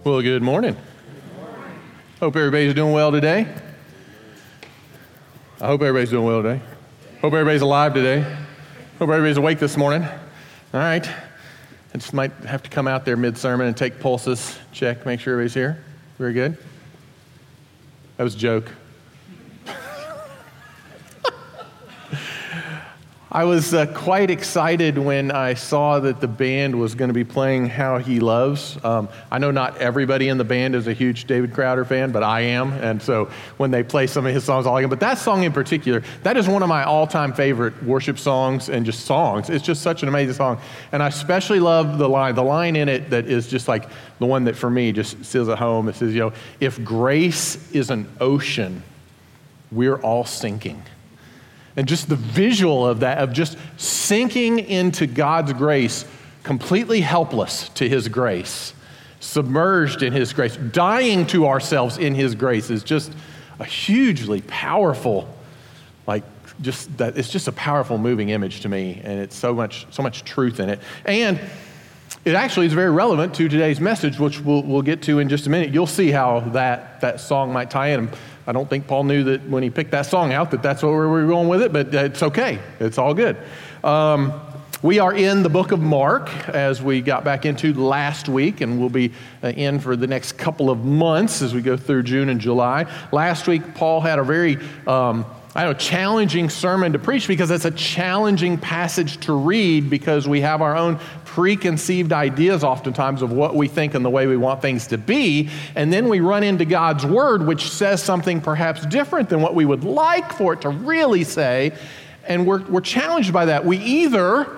Well, good morning. Hope everybody's doing well today. I hope everybody's doing well today. Hope everybody's alive today. Hope everybody's awake this morning. All right. I just might have to come out there mid-sermon and take pulses, check, make sure everybody's here. Very good. That was a joke. I was quite excited when I saw that the band was going to be playing How He Loves. I know not everybody in the band is a huge David Crowder fan, but I am. And so when they play some of his songs, I like them. But that song in particular, that is one of my all-time favorite worship songs and just songs. It's just such an amazing song. And I especially love the line in it that is just like the one that for me just sits at home. It says, if grace is an ocean, we're all sinking. And just the visual of that, of just sinking into God's grace, completely helpless to His grace, submerged in His grace, dying to ourselves in His grace is just a hugely powerful, it's just a powerful moving image to me, and it's so much truth in it. And it actually is very relevant to today's message, which we'll get to in just a minute. You'll see how that song might tie in. I don't think Paul knew that when he picked that song out that that's where we were going with it, but it's okay. It's all good. We are in the book of Mark as we got back into last week, and we'll be in for the next couple of months as we go through June and July. Last week, Paul had a very challenging sermon to preach because it's a challenging passage to read because we have our own preconceived ideas oftentimes of what we think and the way we want things to be. And then we run into God's word, which says something perhaps different than what we would like for it to really say. And we're challenged by that. We either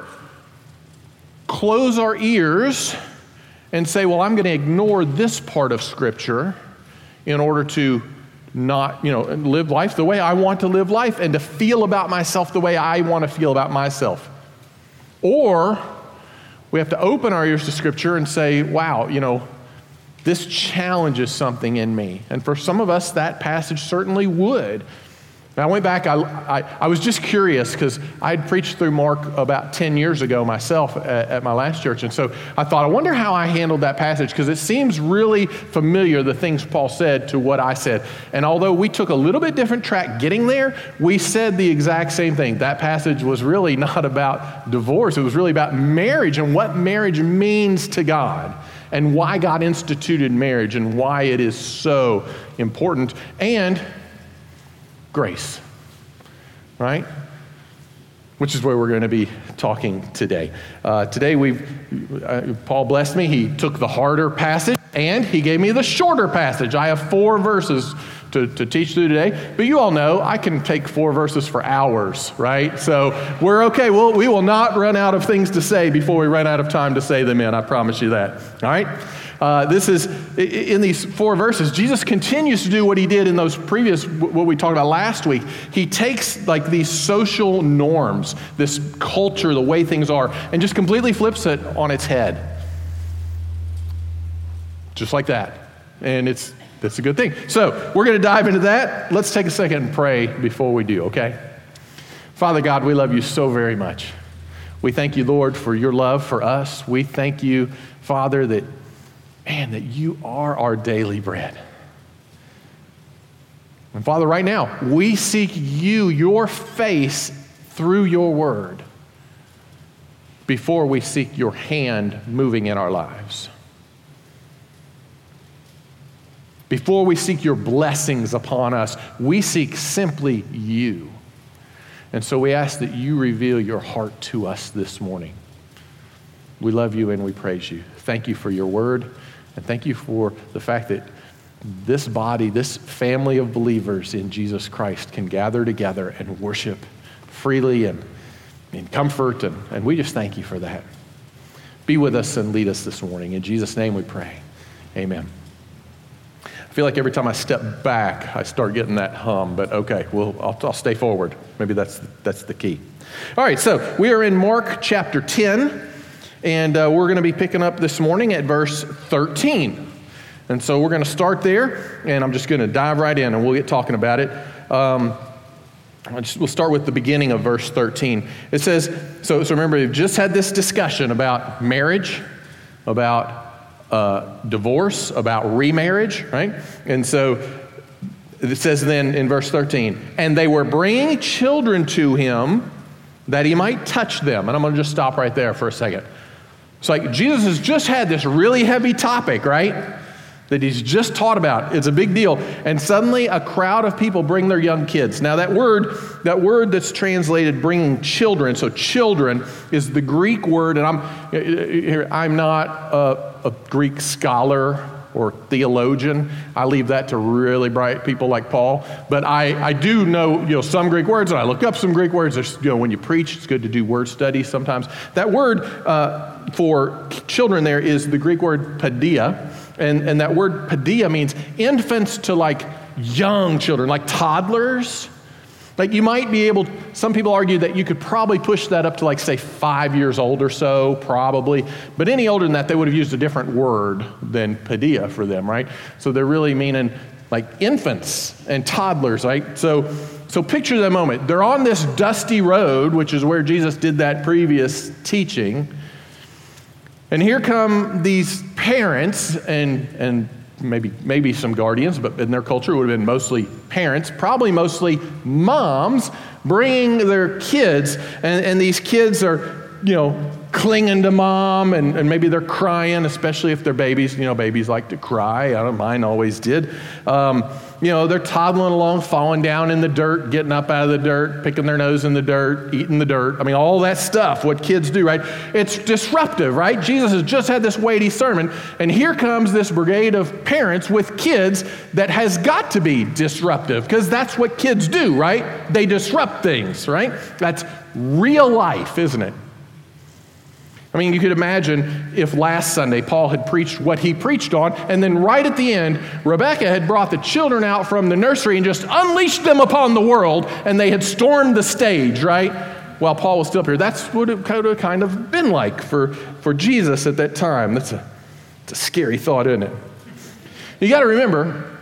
close our ears and say, well, I'm going to ignore this part of Scripture in order to not, live life the way I want to live life and to feel about myself the way I want to feel about myself. Or we have to open our ears to Scripture and say, wow, this challenges something in me. And for some of us, that passage certainly would. And I went back, I was just curious because I'd preached through Mark about 10 years ago myself at my last church. And so I thought, I wonder how I handled that passage because it seems really familiar, the things Paul said to what I said. And although we took a little bit different track getting there, we said the exact same thing. That passage was really not about divorce. It was really about marriage and what marriage means to God and why God instituted marriage and why it is so important. And grace, right? Which is where we're going to be talking today. Today, Paul blessed me. He took the harder passage and he gave me the shorter passage. I have 4 verses to teach through today, but you all know I can take 4 verses for hours, right? So we're okay. We will not run out of things to say before we run out of time to say them in. I promise you that. All right? This is, in these 4 verses, Jesus continues to do what he did in those previous, what we talked about last week. He takes these social norms, this culture, the way things are, and just completely flips it on its head. Just like that. And that's a good thing. So we're going to dive into that. Let's take a second and pray before we do, okay? Father God, we love you so very much. We thank you, Lord, for your love for us. We thank you, Father, that you are our daily bread. And Father, right now, we seek you, your face, through your word before we seek your hand moving in our lives. Before we seek your blessings upon us, we seek simply you. And so we ask that you reveal your heart to us this morning. We love you and we praise you. Thank you for your word. And thank you for the fact that this body, this family of believers in Jesus Christ can gather together and worship freely and in comfort. And we just thank you for that. Be with us and lead us this morning. In Jesus' name we pray. Amen. I feel like every time I step back, I start getting that hum, but okay, I'll stay forward. Maybe that's the key. All right, so we are in Mark chapter 10. And we're going to be picking up this morning at verse 13. And so we're going to start there, and I'm just going to dive right in, and we'll get talking about it. We'll start with the beginning of verse 13. It says, so remember, we've just had this discussion about marriage, about divorce, about remarriage, right? And so it says then in verse 13, and they were bringing children to him that he might touch them. And I'm going to just stop right there for a second. It's like Jesus has just had this really heavy topic, right? That he's just taught about. It's a big deal. And suddenly a crowd of people bring their young kids. Now that word that's translated bringing children, so children is the Greek word, and I'm not a Greek scholar or theologian. I leave that to really bright people like Paul. But I do know, some Greek words, and I look up some Greek words. There's, when you preach, it's good to do word study sometimes. That word for children there is the Greek word paideia. And that word paideia means infants to like young children, like toddlers. Like you might be able, some people argue that you could probably push that up to like say 5 years old or so, probably. But any older than that, they would have used a different word than paideia for them, right? So they're really meaning like infants and toddlers, right? So picture that moment. They're on this dusty road, which is where Jesus did that previous teaching. And here come these parents and maybe some guardians, but in their culture it would have been mostly parents, probably mostly moms, bringing their kids. And these kids are, clinging to mom, and maybe they're crying, especially if they're babies. Babies like to cry. Mine always did. They're toddling along, falling down in the dirt, getting up out of the dirt, picking their nose in the dirt, eating the dirt. All that stuff, what kids do, right? It's disruptive, right? Jesus has just had this weighty sermon, and here comes this brigade of parents with kids that has got to be disruptive, because that's what kids do, right? They disrupt things, right? That's real life, isn't it? You could imagine if last Sunday Paul had preached what he preached on, and then right at the end, Rebecca had brought the children out from the nursery and just unleashed them upon the world, and they had stormed the stage, right? While Paul was still up here. That's what it could have kind of been like for Jesus at that time. It's a scary thought, isn't it? You got to remember,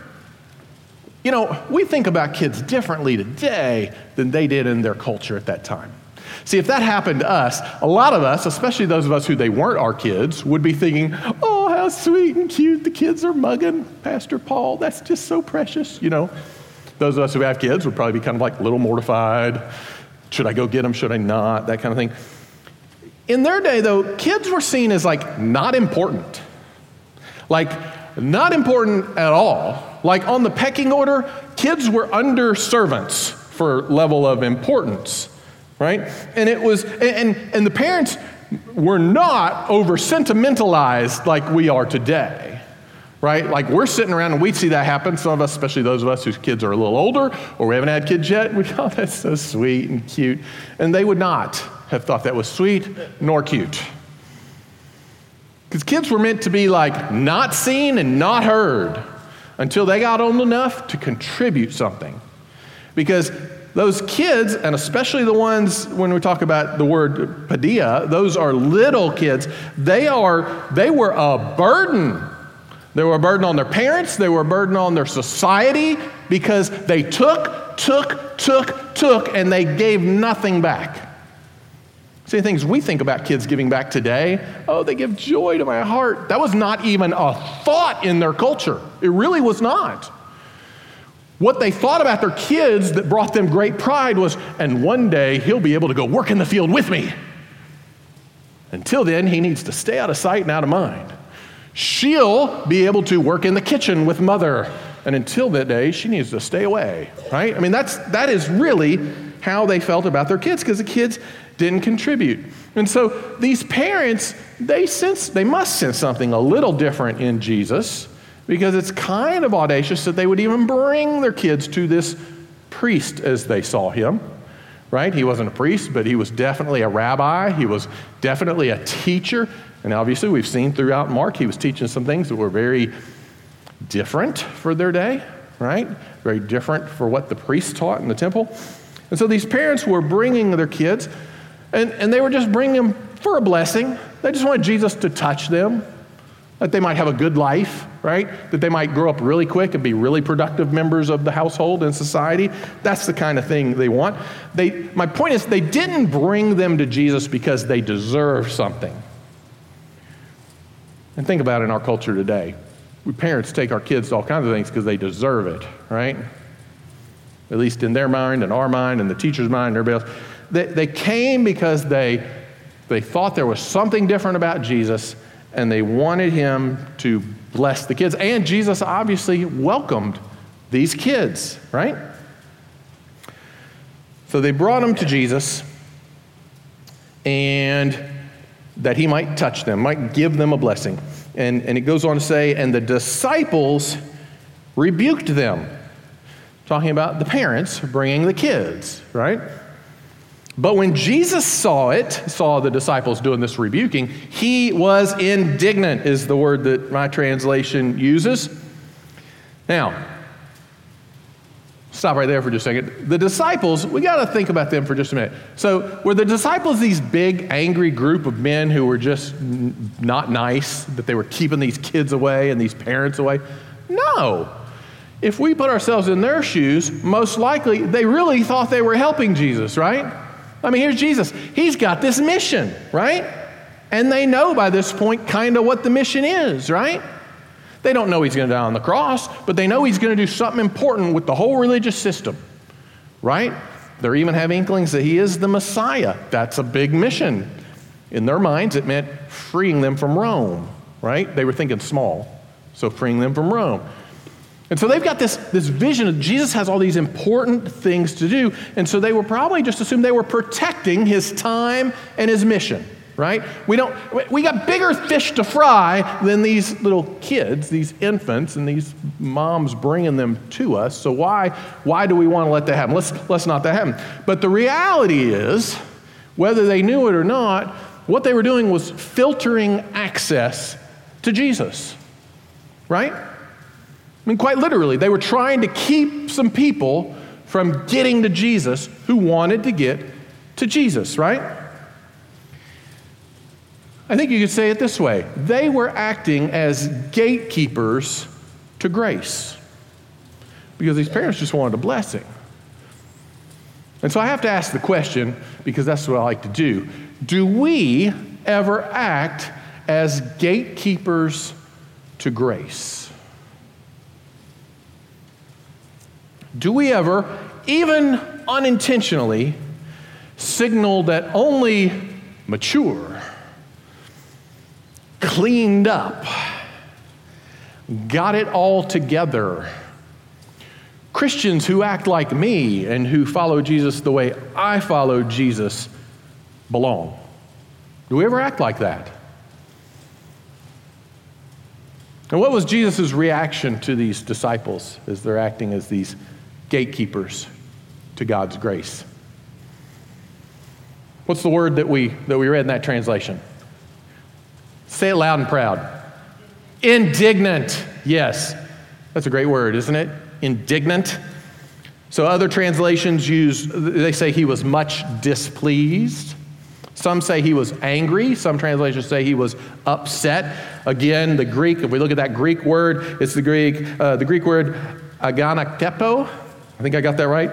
we think about kids differently today than they did in their culture at that time. See, if that happened to us, a lot of us, especially those of us who they weren't our kids, would be thinking, oh, how sweet and cute the kids are mugging Pastor Paul. That's just so precious. Those of us who have kids would probably be kind of like a little mortified. Should I go get them? Should I not? That kind of thing. In their day, though, kids were seen as like not important. Like not important at all. Like on the pecking order, kids were under servants for level of importance. Right? And it was, and the parents were not over sentimentalized like we are today. Right? Like we're sitting around and we see that happen. Some of us, especially those of us whose kids are a little older or we haven't had kids yet, we go, oh, that's so sweet and cute. And they would not have thought that was sweet nor cute. Because kids were meant to be like not seen and not heard until they got old enough to contribute something. Because those kids, and especially the ones when we talk about the word paideia, those are little kids. They were a burden. They were a burden on their parents. They were a burden on their society because they took, and they gave nothing back. See, things we think about kids giving back today, oh, they give joy to my heart. That was not even a thought in their culture. It really was not. What they thought about their kids that brought them great pride was, and one day he'll be able to go work in the field with me. Until then, he needs to stay out of sight and out of mind. She'll be able to work in the kitchen with mother. And until that day, she needs to stay away, right? That is really how they felt about their kids, because the kids didn't contribute. And so these parents, they must sense something a little different in Jesus, because it's kind of audacious that they would even bring their kids to this priest as they saw him, right? He wasn't a priest, but he was definitely a rabbi. He was definitely a teacher. And obviously we've seen throughout Mark, he was teaching some things that were very different for their day, right? Very different for what the priests taught in the temple. And so these parents were bringing their kids, and they were just bringing them for a blessing. They just wanted Jesus to touch them, that they might have a good life, right? That they might grow up really quick and be really productive members of the household and society. That's the kind of thing they want. My point is, they didn't bring them to Jesus because they deserve something. And think about it in our culture today. We parents take our kids to all kinds of things because they deserve it, right? At least in their mind and our mind and the teacher's mind and everybody else. They came because they thought there was something different about Jesus, and they wanted him to bless the kids. And Jesus obviously welcomed these kids, right? So they brought them to Jesus, and that he might touch them, might give them a blessing. And it goes on to say, and the disciples rebuked them. Talking about the parents bringing the kids, right? But when Jesus saw the disciples doing this rebuking, he was indignant, is the word that my translation uses. Now, stop right there for just a second. The disciples, we got to think about them for just a minute. So were the disciples these big, angry group of men who were just not nice, that they were keeping these kids away and these parents away? No. If we put ourselves in their shoes, most likely they really thought they were helping Jesus, right? I mean, here's Jesus. He's got this mission, right? And they know by this point kind of what the mission is, right? They don't know he's going to die on the cross, but they know he's going to do something important with the whole religious system, right? They even have inklings that he is the Messiah. That's a big mission. In their minds, it meant freeing them from Rome, right? They were thinking small, so freeing them from Rome. And so they've got this vision of Jesus has all these important things to do, and so they were probably just assumed they were protecting his time and his mission, right? We got bigger fish to fry than these little kids, these infants, and these moms bringing them to us. So why do we want to let that happen? Let's not that happen. But the reality is, whether they knew it or not, what they were doing was filtering access to Jesus, right? I mean, quite literally, they were trying to keep some people from getting to Jesus who wanted to get to Jesus, right? I think you could say it this way. They were acting as gatekeepers to grace because these parents just wanted a blessing. And so I have to ask the question, because that's what I like to do. Do we ever act as gatekeepers to grace? Do we ever, even unintentionally, signal that only mature, cleaned up, got it all together Christians who act like me and who follow Jesus the way I follow Jesus belong? Do we ever act like that? And what was Jesus' reaction to these disciples as they're acting as these gatekeepers to God's grace? What's the word that we read in that translation? Say it loud and proud. Indignant. Yes. That's a great word, isn't it? Indignant. So other translations they say he was much displeased. Some say he was angry. Some translations say he was upset. Again, the Greek, if we look at that Greek word, it's the Greek word aganaketo. I think I got that right.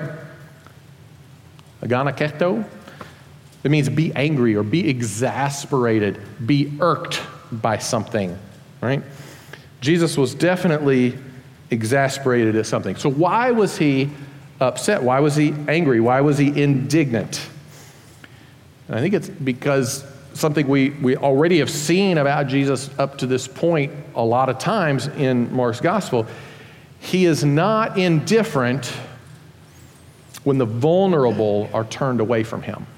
Aganaketo. It means be angry or be exasperated, be irked by something, right? Jesus was definitely exasperated at something. So why was he upset? Why was he angry? Why was he indignant? And I think it's because something we already have seen about Jesus up to this point a lot of times in Mark's gospel. He is not indifferent when the vulnerable are turned away from him.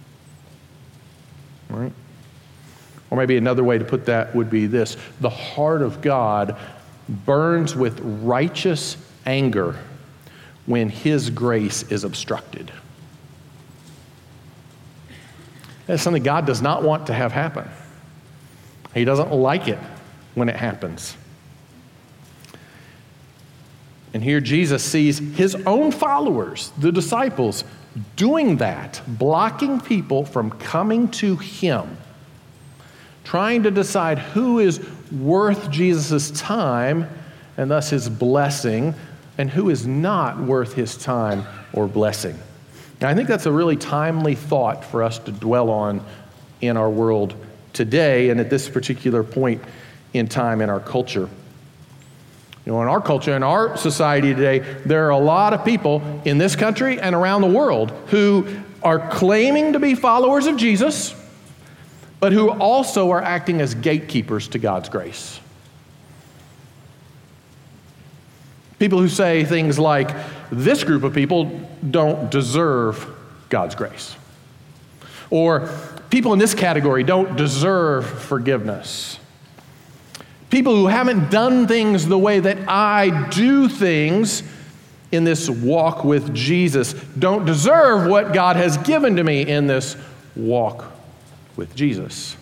Right? Or maybe another way to put that would be this: the heart of God burns with righteous anger when his grace is obstructed. That's something God does not want to have happen. He doesn't like it when it happens. And here Jesus sees his own followers, the disciples, doing that, blocking people from coming to him, trying to decide who is worth Jesus' time and thus his blessing, and who is not worth his time or blessing. And I think that's a really timely thought for us to dwell on in our world today and at this particular point in time in our culture. In our culture, in our society today, there are a lot of people in this country and around the world who are claiming to be followers of Jesus, but who also are acting as gatekeepers to God's grace. People who say things like, this group of people don't deserve God's grace. Or people in this category don't deserve forgiveness. People who haven't done things the way that I do things in this walk with Jesus don't deserve what God has given to me in this walk with Jesus.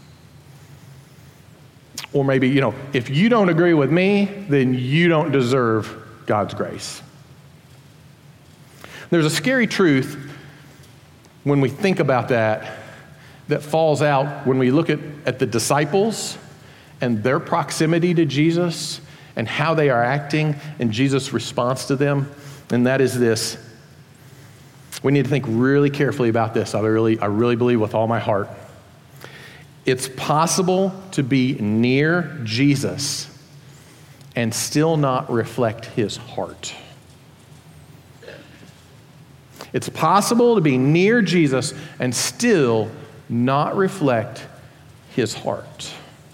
Or maybe, if you don't agree with me, then you don't deserve God's grace. There's a scary truth when we think about that falls out when we look at the disciples and their proximity to Jesus and how they are acting and Jesus' response to them. And that is this. We need to think really carefully about this. I really believe with all my heart. It's possible to be near Jesus and still not reflect his heart. It's possible to be near Jesus and still not reflect his heart.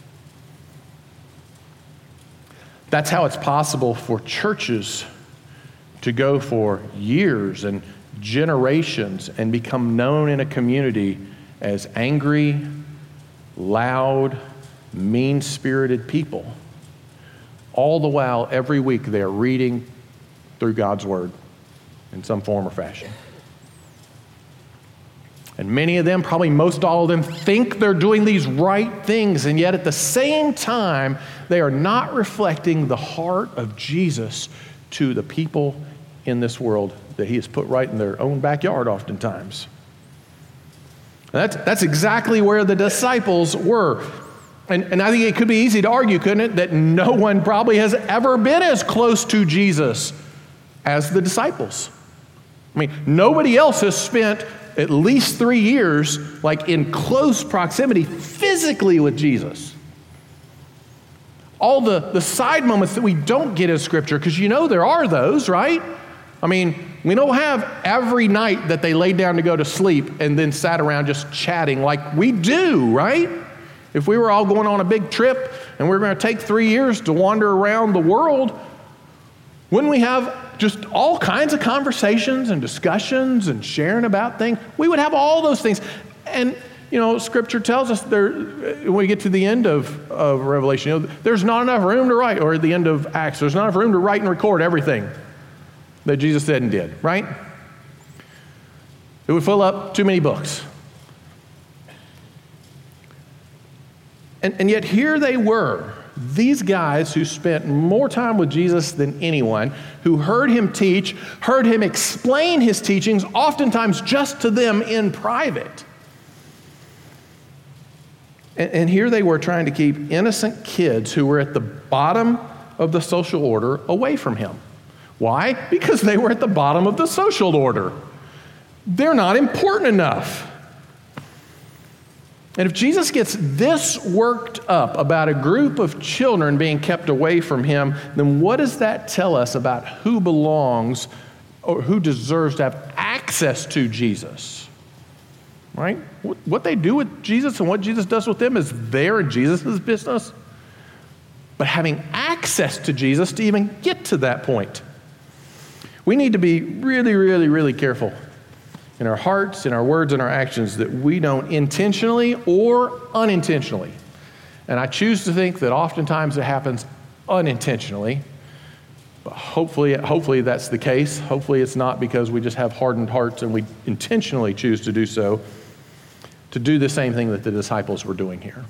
That's how it's possible for churches to go for years and generations and become known in a community as angry, loud, mean-spirited people. All the while, every week, they're reading through God's Word in some form or fashion. And many of them, probably most all of them, think they're doing these right things, and yet at the same time, they are not reflecting the heart of Jesus to the people in this world that he has put right in their own backyard oftentimes. That's exactly where the disciples were. And I think it could be easy to argue, couldn't it, that no one probably has ever been as close to Jesus as the disciples. I mean, nobody else has spent at least 3 years in close proximity physically with Jesus. All the side moments that we don't get in Scripture, because there are those, right? I mean, we don't have every night that they laid down to go to sleep and then sat around just chatting like we do, right? If we were all going on a big trip and we were going to take 3 years to wander around the world, wouldn't we have just all kinds of conversations and discussions and sharing about things? We would have all those things. And, Scripture tells us when we get to the end of Revelation, there's not enough room to write, or at the end of Acts, there's not enough room to write and record everything that Jesus said and did, right? It would fill up too many books. And yet here they were, these guys who spent more time with Jesus than anyone, who heard him teach, heard him explain his teachings, oftentimes just to them in private. And here they were trying to keep innocent kids who were at the bottom of the social order away from him. Why? Because they were at the bottom of the social order. They're not important enough. And if Jesus gets this worked up about a group of children being kept away from him, then what does that tell us about who belongs or who deserves to have access to Jesus? Right? What they do with Jesus and what Jesus does with them is their and Jesus' business. But having access to Jesus to even get to that point, we need to be really, really, really careful in our hearts, in our words, and our actions that we don't intentionally or unintentionally. And I choose to think that oftentimes it happens unintentionally. But hopefully that's the case. Hopefully it's not because we just have hardened hearts and we intentionally choose to do so, to do the same thing that the disciples were doing here.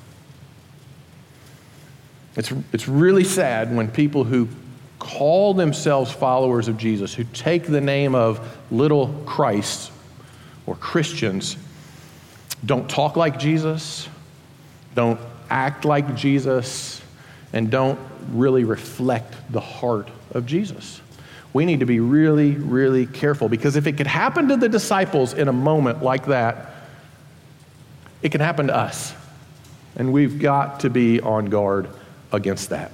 It's really sad when people who call themselves followers of Jesus, who take the name of little Christ or Christians, don't talk like Jesus, don't act like Jesus, and don't really reflect the heart of Jesus. We need to be really, really careful, because if it could happen to the disciples in a moment like that, it can happen to us. And we've got to be on guard against that.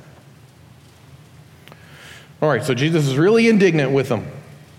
All right, so Jesus is really indignant with them.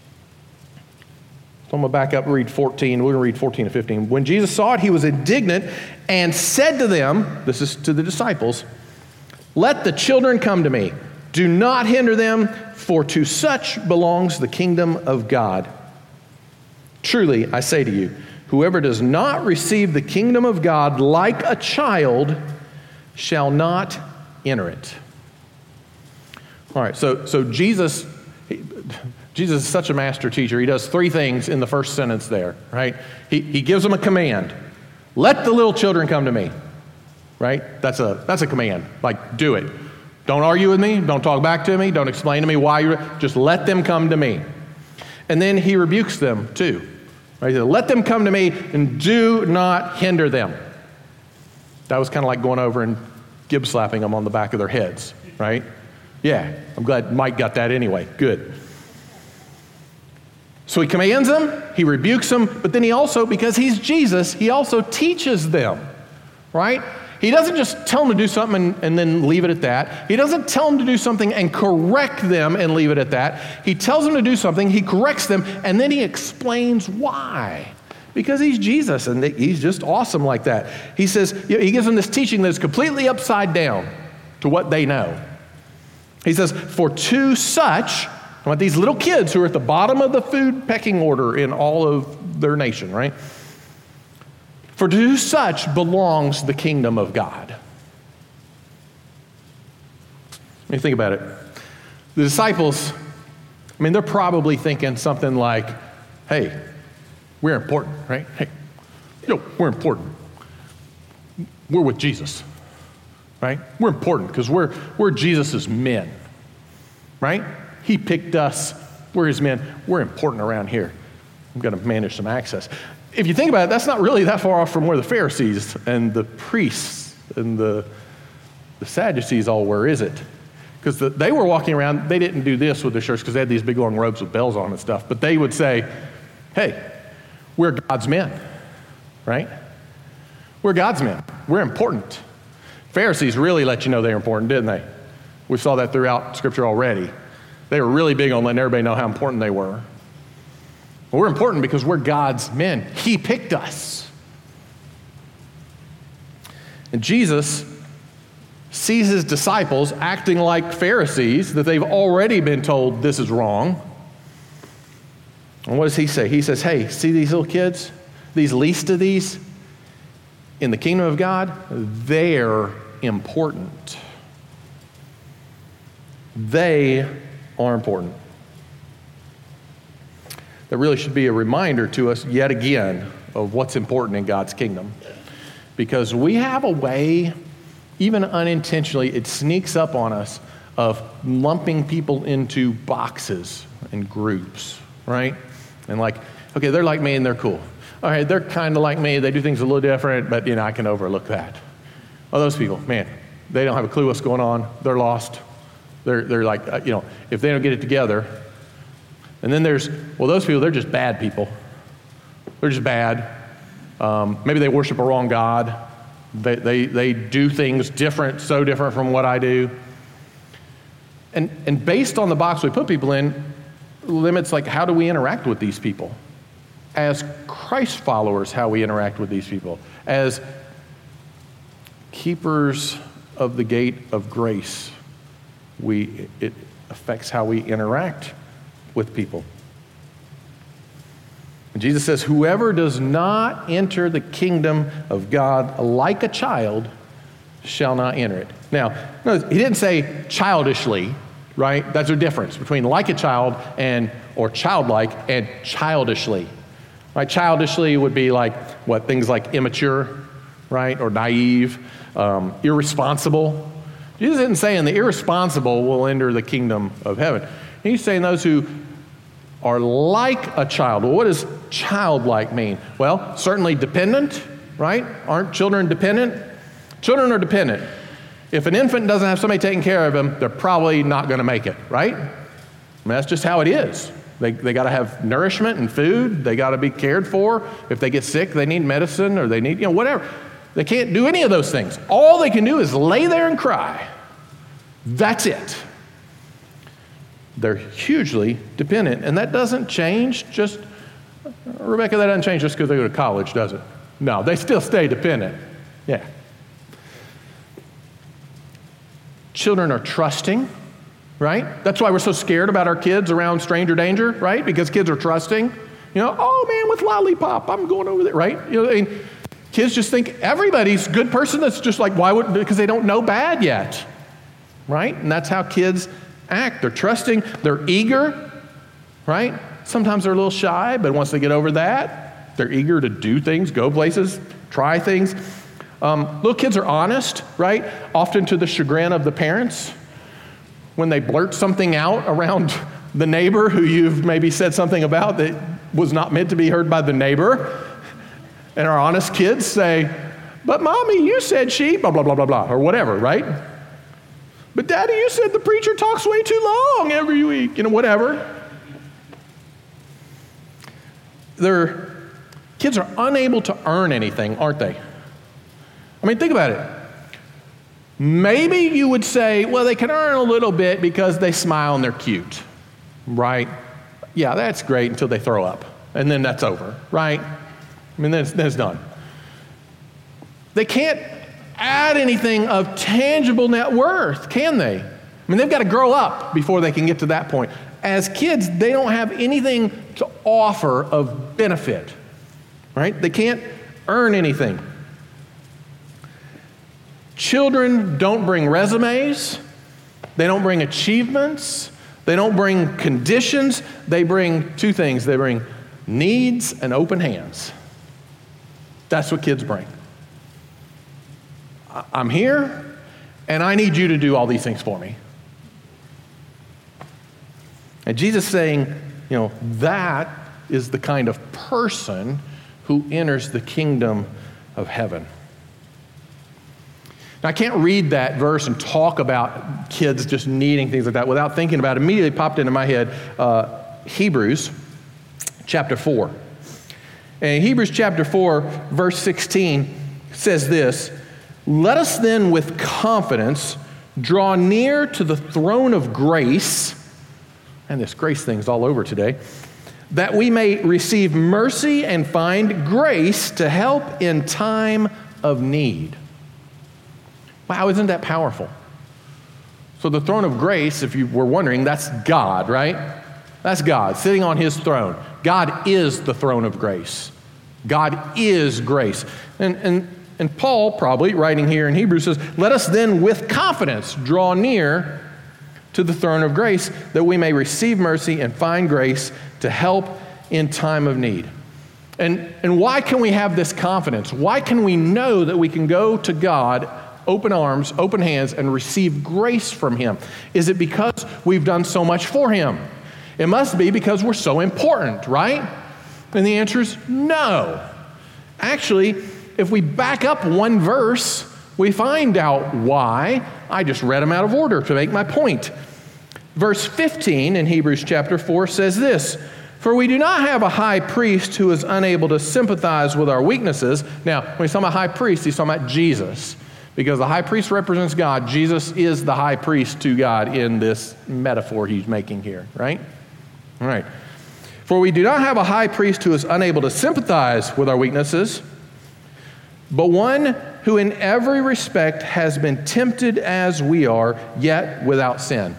So I'm going to back up and read 14. We're going to read 14 and 15. When Jesus saw it, he was indignant and said to them, this is to the disciples, "Let the children come to me. Do not hinder them, for to such belongs the kingdom of God. Truly, I say to you, whoever does not receive the kingdom of God like a child shall not enter it." All right, so Jesus is such a master teacher. He does three things in the first sentence there, right? He gives them a command. Let the little children come to me, right? That's a command. Like, do it. Don't argue with me. Don't talk back to me. Don't explain to me why you're, just let them come to me. And then he rebukes them too. Right? He said, let them come to me and do not hinder them. That was kind of like going over and gib slapping them on the back of their heads, right? Yeah, I'm glad Mike got that anyway. Good. So he commands them, he rebukes them, but then he also, because he's Jesus, he also teaches them, right? He doesn't just tell them to do something and then leave it at that. He doesn't tell them to do something and correct them and leave it at that. He tells them to do something, he corrects them, and then he explains why. Because he's Jesus, and he's just awesome like that. He says, he gives them this teaching that is completely upside down to what they know. He says, for to such, I want these little kids who are at the bottom of the food pecking order in all of their nation, right? For to such belongs the kingdom of God. When you think about it, the disciples, they're probably thinking something like, hey, we're important, right? Hey, we're important. We're with Jesus, right? We're important because we're Jesus's men, right? He picked us. We're his men. We're important around here. I'm going to manage some access. If you think about it, that's not really that far off from where the Pharisees and the priests and the Sadducees all were, is it? Because they were walking around, they didn't do this with their shirts because they had these big long robes with bells on and stuff, but they would say, hey, we're God's men, right? We're God's men. We're important. Pharisees really let you know they're important, didn't they? We saw that throughout Scripture already. They were really big on letting everybody know how important they were. Well, we're important because we're God's men. He picked us. And Jesus sees his disciples acting like Pharisees, that they've already been told this is wrong. And what does he say? He says, hey, see these little kids? These least of these? In the kingdom of God, they're important. They are important. That really should be a reminder to us yet again of what's important in God's kingdom. Because we have a way, even unintentionally, it sneaks up on us of lumping people into boxes and groups, right? And like, okay, they're like me and they're cool. All right, they're kind of like me. They do things a little different, but I can overlook that. Oh, those people, man, they don't have a clue what's going on. They're lost. They're like, if they don't get it together. And then there's, those people, they're just bad people. They're just bad. Maybe they worship a wrong God. They do things different, so different from what I do. And based on the box we put people in, limits like how do we interact with these people? As Christ followers, how we interact with these people. As keepers of the gate of grace, it affects how we interact with people. And Jesus says, whoever does not enter the kingdom of God like a child shall not enter it. Now, no, he didn't say childishly, right? That's a difference between like a child or childlike and childishly. Right? Childishly would be like things like immature, right? Or naive, irresponsible. Jesus isn't saying the irresponsible will enter the kingdom of heaven. He's saying those who are like a child. Well, what does childlike mean? Well, certainly dependent, right? Aren't children dependent? Children are dependent. If an infant doesn't have somebody taking care of him, they're probably not going to make it, right? That's just how it is. They got to have nourishment and food. They got to be cared for. If they get sick, they need medicine or they need, whatever. They can't do any of those things. All they can do is lay there and cry. That's it. They're hugely dependent. And that doesn't change just, Rebecca, that doesn't change just because they go to college, does it? No, they still stay dependent. Yeah. Children are trusting, right? That's why we're so scared about our kids around stranger danger, right? Because kids are trusting. You know, oh man, with Lollipop, I'm going over there, right? You know, and kids just think everybody's a good person. That's just like, why would, because they don't know bad yet, right? And that's how kids act. They're trusting, they're eager, right? Sometimes they're a little shy, but once they get over that, they're eager to do things, go places, try things. Little kids are honest, right? Often to the chagrin of the parents. When they blurt something out around the neighbor who you've maybe said something about that was not meant to be heard by the neighbor, and our honest kids say, but mommy, you said she, blah, blah, blah, blah, blah, or whatever, right? But daddy, you said the preacher talks way too long every week, you know, whatever. Their kids are unable to earn anything, aren't they? I mean, think about it. Maybe you would say, well, they can earn a little bit because they smile and they're cute, right? Yeah, that's great until they throw up, and then that's over, right? I mean, then it's done. They can't add anything of tangible net worth, can they? I mean, they've got to grow up before they can get to that point. As kids, they don't have anything to offer of benefit, right? They can't earn anything. Children don't bring resumes. They don't bring achievements. They don't bring conditions. They bring two things. They bring needs and open hands. That's what kids bring. I'm here, and I need you to do all these things for me. And Jesus is saying, you know, that is the kind of person who enters the kingdom of heaven. Now, I can't read that verse and talk about kids just needing things like that without thinking about it. Immediately popped into my head Hebrews chapter 4. And Hebrews chapter 4, verse 16 says this, let us then with confidence draw near to the throne of grace, and this grace thing's all over today, that we may receive mercy and find grace to help in time of need. Wow, isn't that powerful? So the throne of grace, if you were wondering, that's God, right? That's God sitting on his throne. God is the throne of grace. God is grace. And Paul, probably writing here in Hebrews, says, let us then with confidence draw near to the throne of grace that we may receive mercy and find grace to help in time of need. And why can we have this confidence? Why can we know that we can go to God open arms, open hands, and receive grace from him? Is it because we've done so much for him? It must be because we're so important, right? And the answer is no. Actually, if we back up one verse, we find out why. I just read them out of order to make my point. Verse 15 in Hebrews chapter 4 says this, for we do not have a high priest who is unable to sympathize with our weaknesses. Now, when he's talking about high priest, he's talking about Jesus. Because the high priest represents God. Jesus is the high priest to God in this metaphor he's making here, right? All right. For we do not have a high priest who is unable to sympathize with our weaknesses, but one who in every respect has been tempted as we are, yet without sin.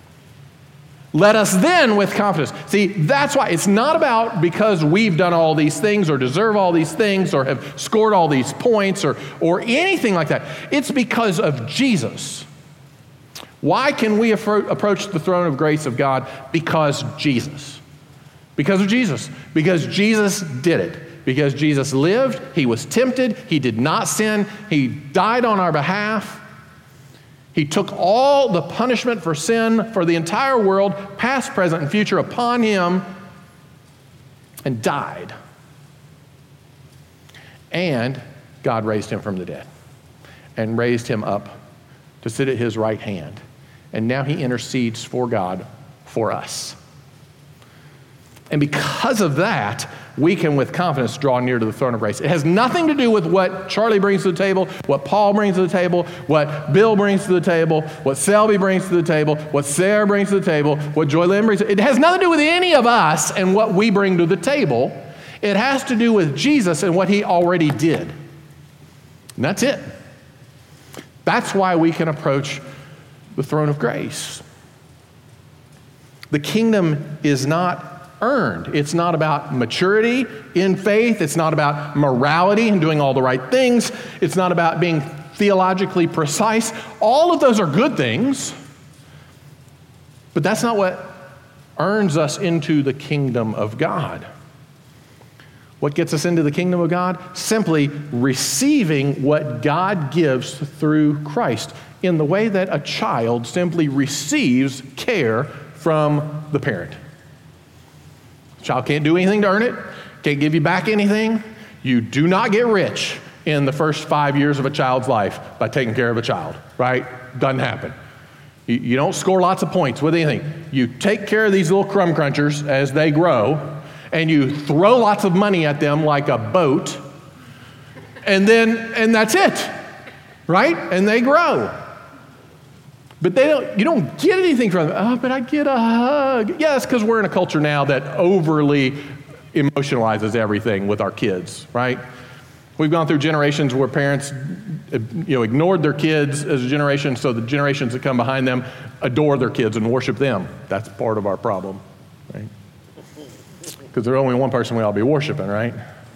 Let us then with confidence. See, that's why it's not about because we've done all these things or deserve all these things or have scored all these points or anything like that. It's because of Jesus. Why can we approach the throne of grace of God? Because Jesus. Because of Jesus. Because Jesus did it. Because Jesus lived, he was tempted, he did not sin, he died on our behalf. He took all the punishment for sin for the entire world, past, present, and future, upon him and died. And God raised him from the dead and raised him up to sit at his right hand. And now he intercedes for God for us. And because of that, we can with confidence draw near to the throne of grace. It has nothing to do with what Charlie brings to the table, what Paul brings to the table, what Bill brings to the table, what Selby brings to the table, what Sarah brings to the table, what Joy Lynn brings. It has nothing to do with any of us and what we bring to the table. It has to do with Jesus and what he already did. And that's it. That's why we can approach the throne of grace. The kingdom is not earned. It's not about maturity in faith. It's not about morality and doing all the right things. It's not about being theologically precise. All of those are good things, but that's not what earns us into the kingdom of God. What gets us into the kingdom of God? Simply receiving what God gives through Christ in the way that a child simply receives care from the parent. The child can't do anything to earn it, can't give you back anything. You do not get rich in the first 5 years of a child's life by taking care of a child, right? Doesn't happen. You don't score lots of points with anything. You take care of these little crumb crunchers as they grow, and you throw lots of money at them like a boat, and that's it, right? And they grow. But you don't get anything from them. Oh, but I get a hug. Yeah, that's because we're in a culture now that overly emotionalizes everything with our kids, right? We've gone through generations where parents, ignored their kids as a generation, so the generations that come behind them adore their kids and worship them. That's part of our problem, right? Because there's only one person we ought to be worshiping, right?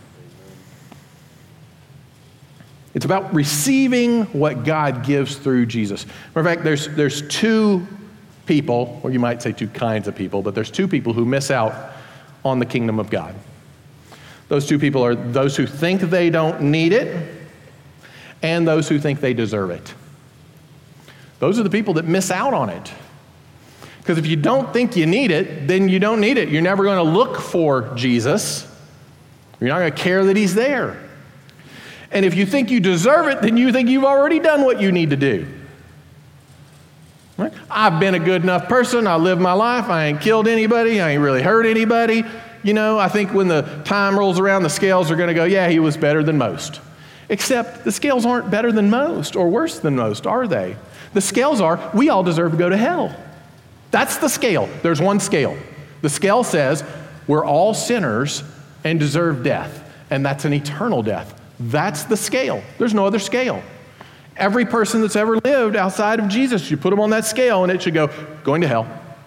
It's about receiving what God gives through Jesus. Matter of fact, there's two people, or you might say two kinds of people, but there's two people who miss out on the kingdom of God. Those two people are those who think they don't need it and those who think they deserve it. Those are the people that miss out on it. Because if you don't think you need it, then you don't need it. You're never going to look for Jesus. You're not going to care that he's there. And if you think you deserve it, then you think you've already done what you need to do. Right? I've been a good enough person. I lived my life. I ain't killed anybody. I ain't really hurt anybody. I think when the time rolls around, the scales are going to go, yeah, he was better than most. Except the scales aren't better than most or worse than most, are they? The scales are, we all deserve to go to hell. That's the scale. There's one scale. The scale says we're all sinners and deserve death, and that's an eternal death. That's the scale. There's no other scale. Every person that's ever lived outside of Jesus, you put them on that scale and it should go, going to hell.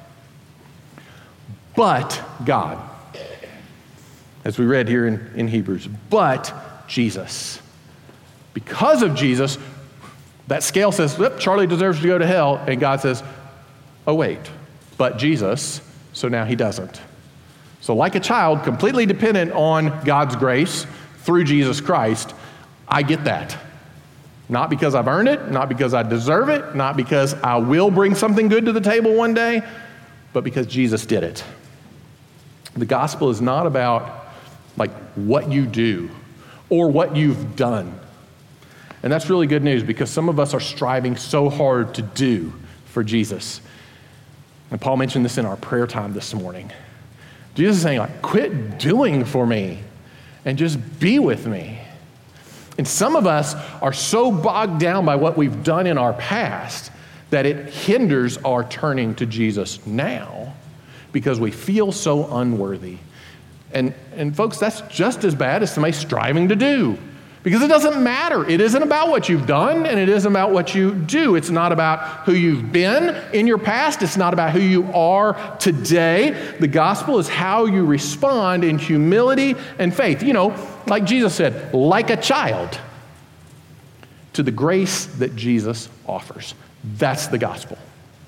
But God, as we read here in Hebrews, but Jesus. Because of Jesus, that scale says, Charlie deserves to go to hell, and God says, oh wait, but Jesus, so now he doesn't. So like a child, completely dependent on God's grace, through Jesus Christ, I get that. Not because I've earned it, not because I deserve it, not because I will bring something good to the table one day, but because Jesus did it. The gospel is not about what you do or what you've done. And that's really good news because some of us are striving so hard to do for Jesus. And Paul mentioned this in our prayer time this morning. Jesus is saying, quit doing for me and just be with me. And some of us are so bogged down by what we've done in our past that it hinders our turning to Jesus now because we feel so unworthy. And folks, that's just as bad as somebody striving to do. Because it doesn't matter. It isn't about what you've done, and it isn't about what you do. It's not about who you've been in your past. It's not about who you are today. The gospel is how you respond in humility and faith. Like Jesus said, like a child, to the grace that Jesus offers. That's the gospel.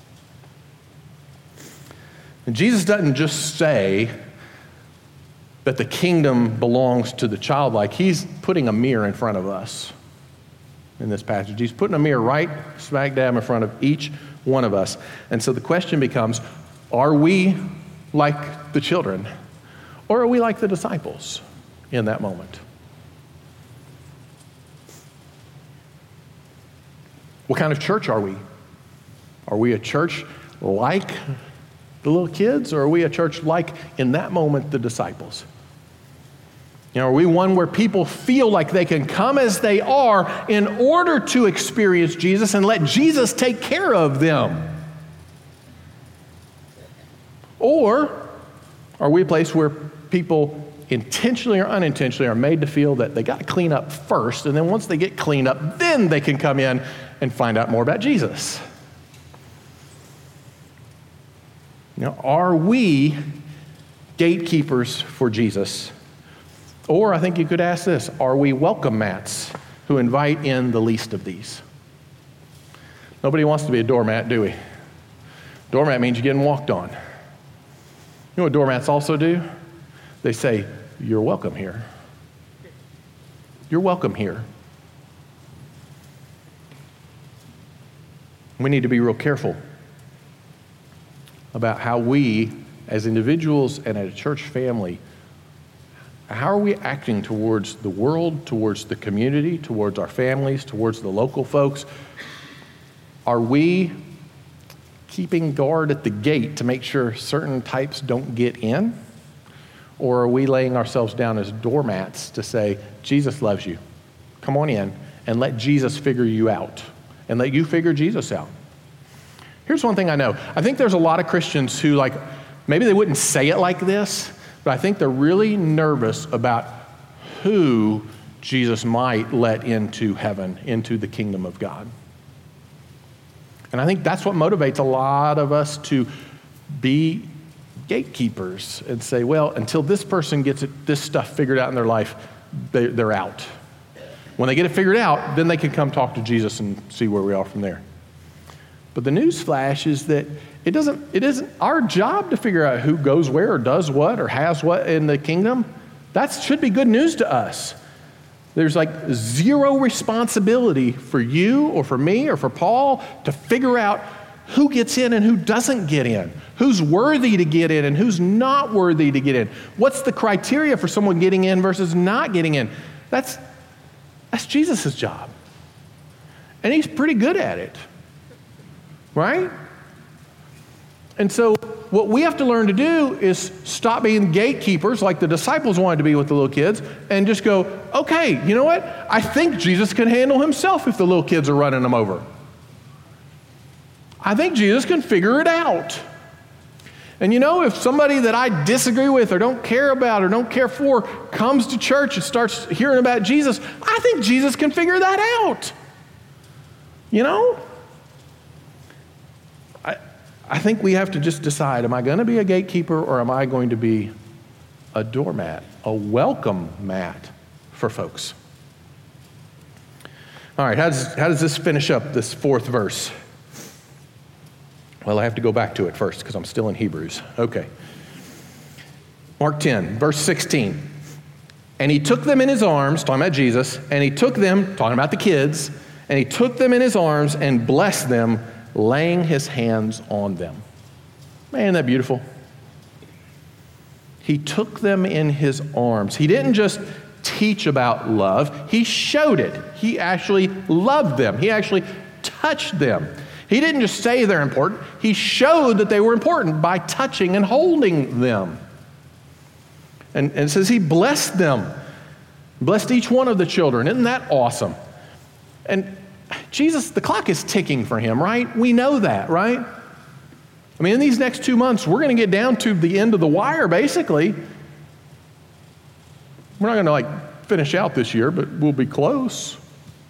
And Jesus doesn't just say that the kingdom belongs to the childlike. He's putting a mirror in front of us in this passage. He's putting a mirror right smack dab in front of each one of us. And so the question becomes, are we like the children or are we like the disciples in that moment? What kind of church are we? Are we a church like the little kids or are we a church like, in that moment, the disciples? Are we one where people feel like they can come as they are in order to experience Jesus and let Jesus take care of them? Or are we a place where people intentionally or unintentionally are made to feel that they got to clean up first, and then once they get cleaned up, then they can come in and find out more about Jesus? Are we gatekeepers for Jesus? Or I think you could ask this, are we welcome mats who invite in the least of these? Nobody wants to be a doormat, do we? Doormat means you're getting walked on. You know what doormats also do? They say, you're welcome here. You're welcome here. We need to be real careful about how we, as individuals and as a church family, how are we acting towards the world, towards the community, towards our families, towards the local folks? Are we keeping guard at the gate to make sure certain types don't get in? Or are we laying ourselves down as doormats to say, Jesus loves you. Come on in and let Jesus figure you out and let you figure Jesus out. Here's one thing I know. I think there's a lot of Christians who, maybe they wouldn't say it like this, but I think they're really nervous about who Jesus might let into heaven, into the kingdom of God. And I think that's what motivates a lot of us to be gatekeepers and say, well, until this person gets this stuff figured out in their life, they're out. When they get it figured out, then they can come talk to Jesus and see where we are from there. But the news flash is that it isn't our job to figure out who goes where or does what or has what in the kingdom. That should be good news to us. There's zero responsibility for you or for me or for Paul to figure out who gets in and who doesn't get in, who's worthy to get in and who's not worthy to get in. What's the criteria for someone getting in versus not getting in? That's Jesus' job. And he's pretty good at it, right? And so what we have to learn to do is stop being gatekeepers like the disciples wanted to be with the little kids and just go, okay, you know what? I think Jesus can handle himself if the little kids are running him over. I think Jesus can figure it out. And if somebody that I disagree with or don't care about or don't care for comes to church and starts hearing about Jesus, I think Jesus can figure that out. I think we have to just decide, am I going to be a gatekeeper or am I going to be a doormat, a welcome mat for folks? All right, how does this finish up, this fourth verse? Well, I have to go back to it first because I'm still in Hebrews. Okay. Mark 10, verse 16. And he took them in his arms, talking about Jesus, and he took them, talking about the kids, and he took them in his arms and blessed them, laying his hands on them. Man, isn't that beautiful? He took them in his arms. He didn't just teach about love. He showed it. He actually loved them. He actually touched them. He didn't just say they're important. He showed that they were important by touching and holding them. And it says he blessed them. Blessed each one of the children. Isn't that awesome? And Jesus, the clock is ticking for him, right? We know that, right? I mean, in these next 2 months, we're going to get down to the end of the wire, basically. We're not going to finish out this year, but we'll be close.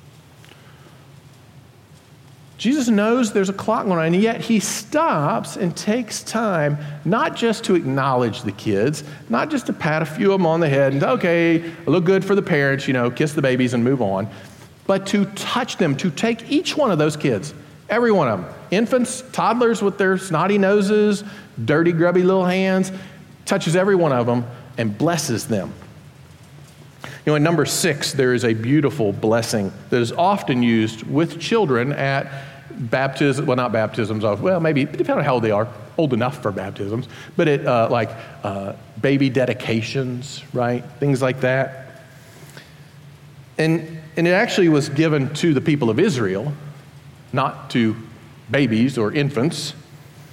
Jesus knows there's a clock going on, and yet he stops and takes time not just to acknowledge the kids, not just to pat a few of them on the head and, okay, look good for the parents, kiss the babies and move on, but to touch them, to take each one of those kids, every one of them, infants, toddlers with their snotty noses, dirty, grubby little hands, touches every one of them and blesses them. In number 6, there is a beautiful blessing that is often used with children at baptism, well, not baptisms of, well, maybe, depending on how old they are, old enough for baptisms, but at baby dedications, right? Things like that. And it actually was given to the people of Israel, not to babies or infants.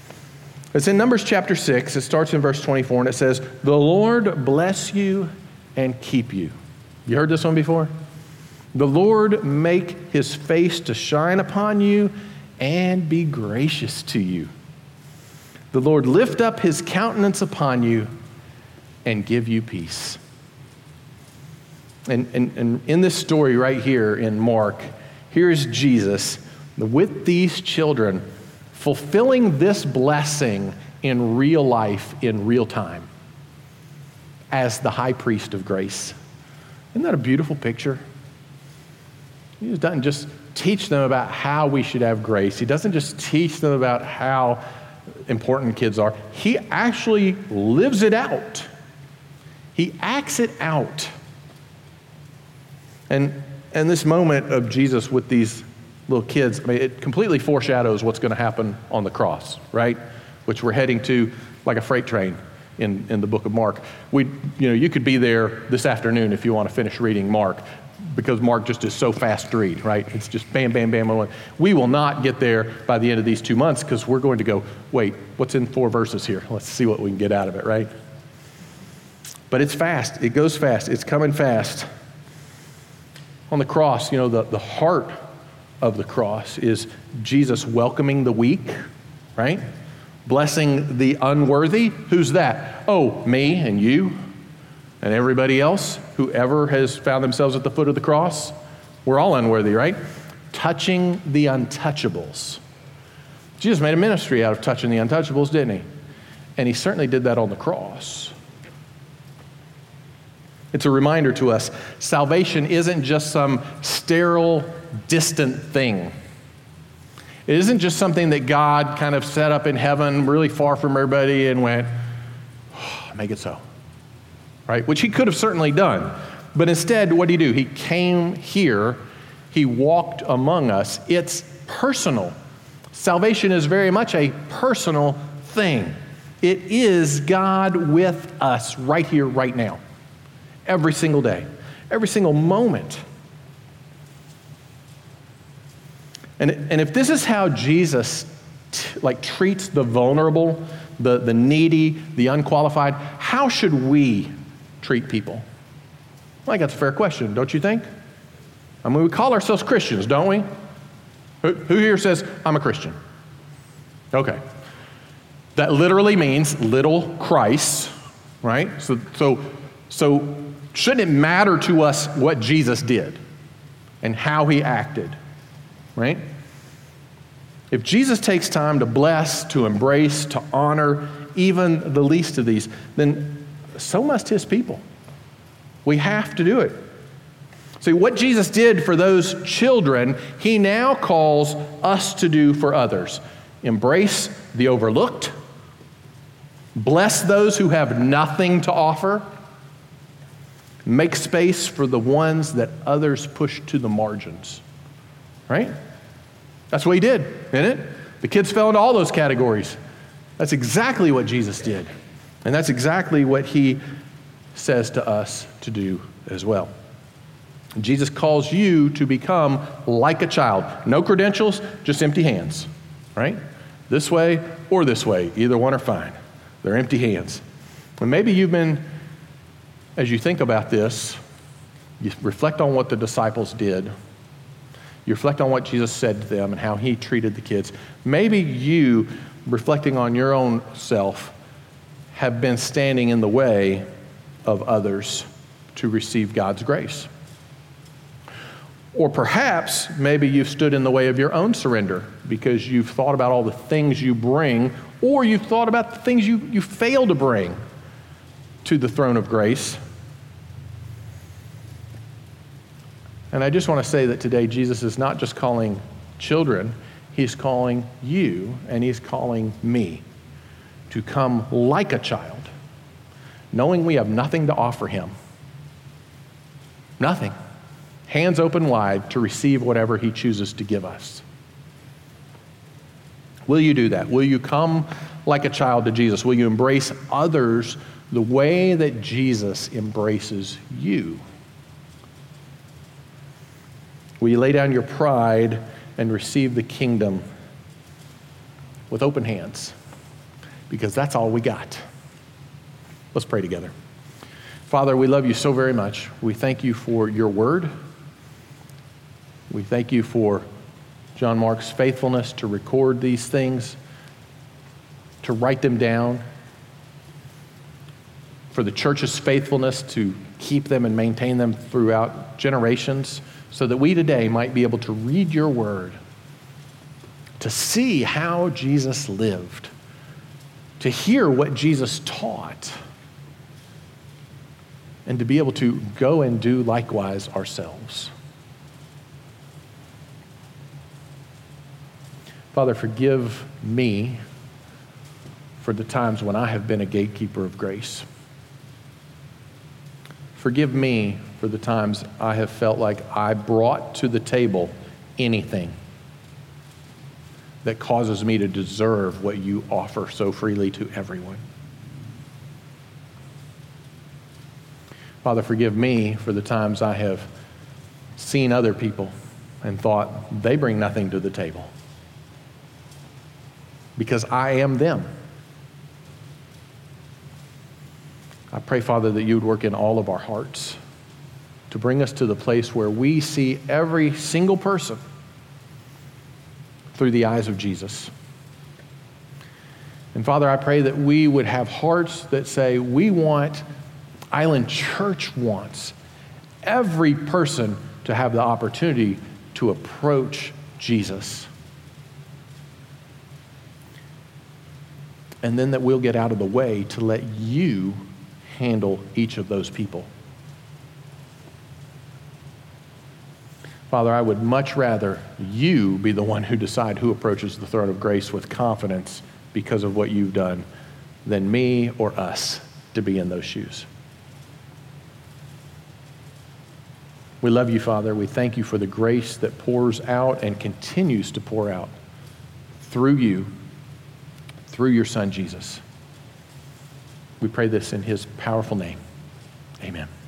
It's in Numbers chapter 6. It starts in verse 24, and it says, "The Lord bless you and keep you. You heard this one before? The Lord make his face to shine upon you and be gracious to you. The Lord lift up his countenance upon you and give you peace. And in this story right here in Mark, here's Jesus with these children fulfilling this blessing in real life, in real time, as the high priest of grace. Isn't that a beautiful picture? He doesn't just teach them about how we should have grace. He doesn't just teach them about how important kids are. He actually lives it out. He acts it out. And this moment of Jesus with these little kids, I mean, it completely foreshadows what's going to happen on the cross, right? Which we're heading to like a freight train in the book of Mark. You could be there this afternoon if you want to finish reading Mark, because Mark just is so fast to read, right? It's just bam, bam, bam. We will not get there by the end of these 2 months because we're going to go, wait, what's in 4 verses here? Let's see what we can get out of it, right? But it's fast. It goes fast. It's coming fast. On the cross, the heart of the cross is Jesus welcoming the weak, right? Blessing the unworthy. Who's that? Oh, me and you and everybody else, whoever has found themselves at the foot of the cross. We're all unworthy, right? Touching the untouchables. Jesus made a ministry out of touching the untouchables, didn't he? And he certainly did that on the cross. It's a reminder to us, salvation isn't just some sterile, distant thing. It isn't just something that God kind of set up in heaven really far from everybody and went, make it so, right? Which he could have certainly done. But instead, what did he do? He came here. He walked among us. It's personal. Salvation is very much a personal thing. It is God with us right here, right now. Every single day, every single moment. And if this is how Jesus treats the vulnerable, the needy, the unqualified, how should we treat people? I think that's a fair question, don't you think? I mean, we call ourselves Christians, don't we? Who here says, I'm a Christian? Okay. That literally means little Christ, right? So shouldn't it matter to us what Jesus did and how he acted, right? If Jesus takes time to bless, to embrace, to honor even the least of these, then so must his people. We have to do it. See, what Jesus did for those children, he now calls us to do for others. Embrace the overlooked. Bless those who have nothing to offer. Make space for the ones that others push to the margins. Right? That's what he did, isn't it? The kids fell into all those categories. That's exactly what Jesus did. And that's exactly what he says to us to do as well. Jesus calls you to become like a child. No credentials, just empty hands. Right? This way or this way. Either one are fine. They're empty hands. And maybe you've been, as you think about this, you reflect on what the disciples did. You reflect on what Jesus said to them and how he treated the kids. Maybe you, reflecting on your own self, have been standing in the way of others to receive God's grace. Or perhaps, maybe you've stood in the way of your own surrender because you've thought about all the things you bring, or you've thought about the things you fail to bring to the throne of grace. And I just want to say that today Jesus is not just calling children, he's calling you and he's calling me to come like a child, knowing we have nothing to offer him. Nothing. Hands open wide to receive whatever he chooses to give us. Will you do that? Will you come like a child to Jesus? Will you embrace others the way that Jesus embraces you? Will you lay down your pride and receive the kingdom with open hands? Because that's all we got. Let's pray together. Father, we love you so very much. We thank you for your word. We thank you for John Mark's faithfulness to record these things, to write them down, for the church's faithfulness to keep them and maintain them throughout generations, so that we today might be able to read your word, to see how Jesus lived, to hear what Jesus taught, and to be able to go and do likewise ourselves. Father, forgive me for the times when I have been a gatekeeper of grace. Forgive me for the times I have felt like I brought to the table anything that causes me to deserve what you offer so freely to everyone. Father, forgive me for the times I have seen other people and thought they bring nothing to the table, because I am them. I pray, Father, that you would work in all of our hearts to bring us to the place where we see every single person through the eyes of Jesus. And Father, I pray that we would have hearts that say, Island Church wants every person to have the opportunity to approach Jesus. And then that we'll get out of the way to let you handle each of those people. Father, I would much rather you be the one who decide who approaches the throne of grace with confidence because of what you've done than me or us to be in those shoes. We love you, Father. We thank you for the grace that pours out and continues to pour out through you, through your Son, Jesus. We pray this in his powerful name. Amen.